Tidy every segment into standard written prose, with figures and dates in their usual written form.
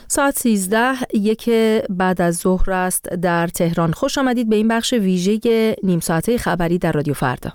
ساعت 13:01 بعد از ظهر است در تهران. خوش آمدید به این بخش ویژه نیم ساعته خبری در رادیو فردا.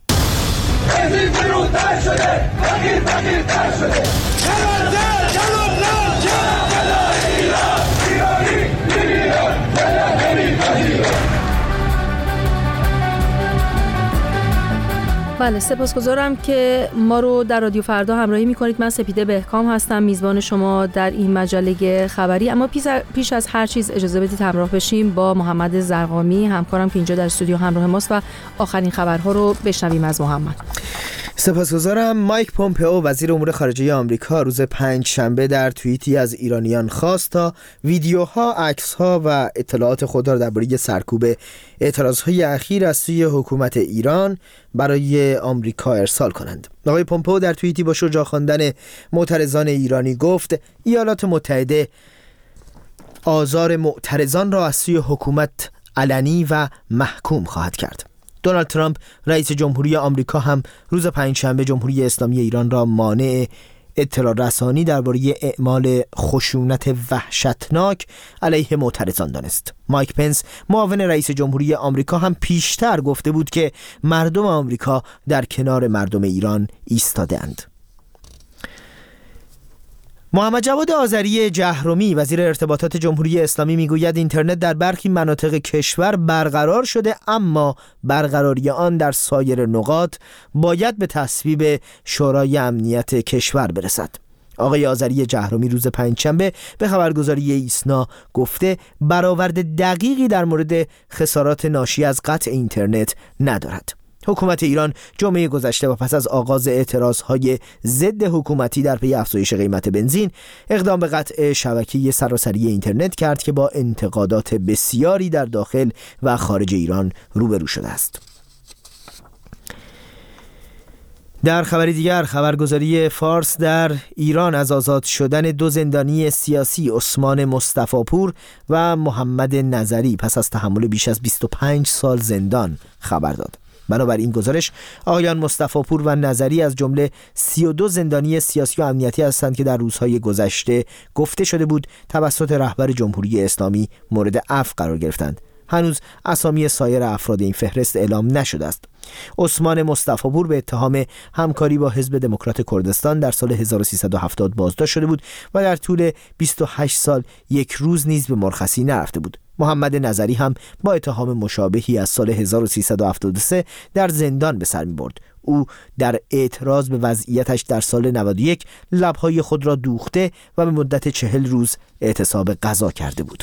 بله، سپاسگزارم که ما رو در رادیو فردا همراهی می‌کنید. من سپیده بهکام هستم، میزبان شما در این مجله خبری. اما پیش از هر چیز اجازه بدید همراه بشیم با محمد زرقامی، همکارم که اینجا در استودیو همراه ماست و آخرین خبرها رو بشنویم از محمد. سپاسگزارم. مایک پومپئو وزیر امور خارجه آمریکا روز پنجشنبه در توییتی از ایرانیان خواست تا ویدیوها، عکس‌ها و اطلاعات خود را درباره سرکوب اعتراض‌های اخیر از سوی حکومت ایران برای آمریکا ارسال کنند. آقای پومپئو در توییتی با شجاع خواندن معترضان ایرانی گفت ایالات متحده آزار معترضان را از سوی حکومت علنی و محکوم خواهد کرد. دونالد ترامپ رئیس جمهوری آمریکا هم روز پنجشنبه جمهوری اسلامی ایران را مانع اطلاع رسانی درباره اعمال خشونت وحشتناک علیه معترضان دانست. مایک پنس معاون رئیس جمهوری آمریکا هم پیشتر گفته بود که مردم آمریکا در کنار مردم ایران ایستاده‌اند. محمد جواد آذری جهرمی وزیر ارتباطات جمهوری اسلامی میگوید اینترنت در برخی مناطق کشور برقرار شده، اما برقراری آن در سایر نقاط باید به تصویب شورای امنیت کشور برسد. آقای آذری جهرمی روز پنجشنبه به خبرگزاری ایسنا گفته برآورد دقیقی در مورد خسارات ناشی از قطع اینترنت ندارد. حکومت ایران جمعه گذشته و پس از آغاز اعتراضهای ضد حکومتی در پی افزایش قیمت بنزین اقدام به قطع شبکه سراسری اینترنت کرد که با انتقادات بسیاری در داخل و خارج ایران روبرو شده است. در خبر دیگر، خبرگزاری فارس در ایران از آزاد شدن دو زندانی سیاسی عثمان مصطفاپور و محمد نظری پس از تحمل بیش از 25 سال زندان خبر داد. بنابراین گزارش آقایان مصطفاپور و نظری از جمله 32 زندانی سیاسی و امنیتی هستند که در روزهای گذشته گفته شده بود توسط رهبر جمهوری اسلامی مورد عفو قرار گرفتند. هنوز اسامی سایر افراد این فهرست اعلام نشده است. عثمان مصطفاپور به اتهام همکاری با حزب دموکرات کردستان در سال 1370 بازداشت شده بود و در طول 28 سال یک روز نیز به مرخصی نرفته بود. محمد نظری هم با اتهام مشابهی از سال 1373 در زندان به سر می برد. او در اعتراض به وضعیتش در سال 91 لبهای خود را دوخته و به مدت 40 روز اعتصاب غذا کرده بود.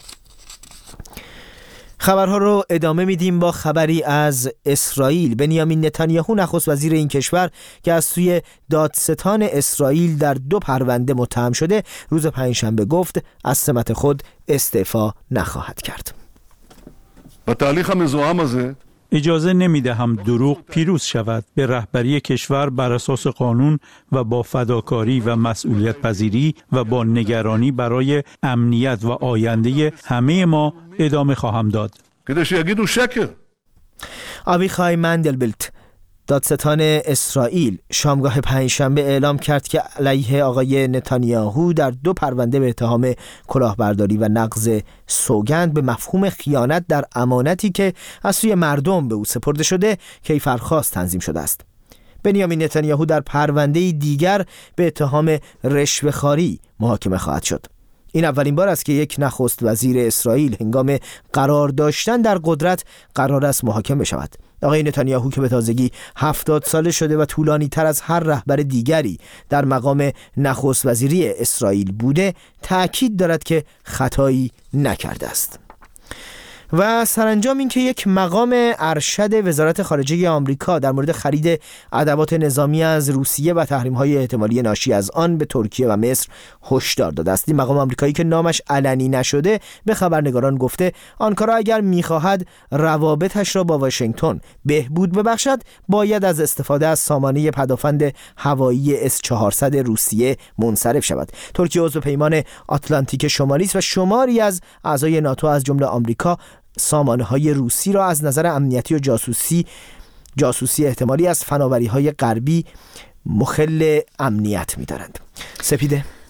خبرها رو ادامه میدیم با خبری از اسرائیل. بنیامین نتانیاهو نخست وزیر این کشور که از سوی دادستان اسرائیل در 2 پرونده متهم شده روز پنجشنبه گفت از سمت خود استعفا نخواهد کرد. و تاریخ مزاحم הזה اجازه نمیدهم دروغ پیروز شود. به رهبری کشور بر اساس قانون و با فداکاری و مسئولیت پذیری و با نگرانی برای امنیت و آینده همه ما ادامه خواهم داد. آویخای مندلبلت دادستان اسرائیل شامگاه پنجشنبه اعلام کرد که علیه آقای نتانیاهو در 2 پرونده به اتهام کلاهبرداری و نقض سوگند به مفهوم خیانت در امانتی که از سوی مردم به او سپرده شده کیفرخواست تنظیم شده است. بنیامین نتانیاهو در پرونده دیگر به اتهام رشوه‌خواری محاکمه خواهد شد. این اولین بار است که یک نخست وزیر اسرائیل هنگام قرار داشتن در قدرت قرار است محاکمه بشود. آقای نتانیاهو که به تازگی 70 ساله شده و طولانی تر از هر رهبر دیگری در مقام نخست وزیری اسرائیل بوده، تأکید دارد که خطایی نکرده است. و سرانجام این که یک مقام ارشد وزارت خارجه آمریکا در مورد خرید ادوات نظامی از روسیه و تحریم‌های احتمالی ناشی از آن به ترکیه و مصر هشدار داده است. این مقام آمریکایی که نامش علنی نشده به خبرنگاران گفته آنکارا اگر می‌خواهد روابطش را با واشنگتن بهبود ببخشد باید از استفاده از سامانه پدافند هوایی S-400 روسیه منصرف شود. ترکیه عضو پیمان آتلانتیک شمالی است و شماری از اعضای ناتو از جمله آمریکا سامانه‌های روسی را از نظر امنیتی و جاسوسی احتمالی از فناوری‌های غربی مخل امنیت می‌دارند. سپیده